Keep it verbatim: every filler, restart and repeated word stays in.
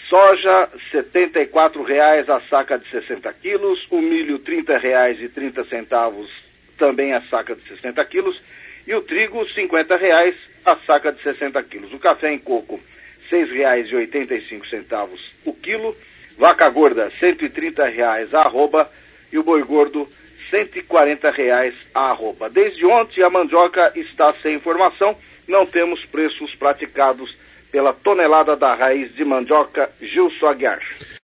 Soja, setenta e quatro reais a saca de sessenta quilos, o milho, trinta reais e trinta centavos, também a saca de sessenta quilos, e o trigo, cinquenta reais a saca de sessenta quilos. O café em coco, seis reais e oitenta e cinco centavos o quilo, vaca gorda, cento e trinta reais a arroba, e o boi gordo, cento e quarenta reais a arroba. Desde ontem a mandioca está sem informação, não temos preços praticados pela tonelada da raiz de mandioca Gilson Aguiar.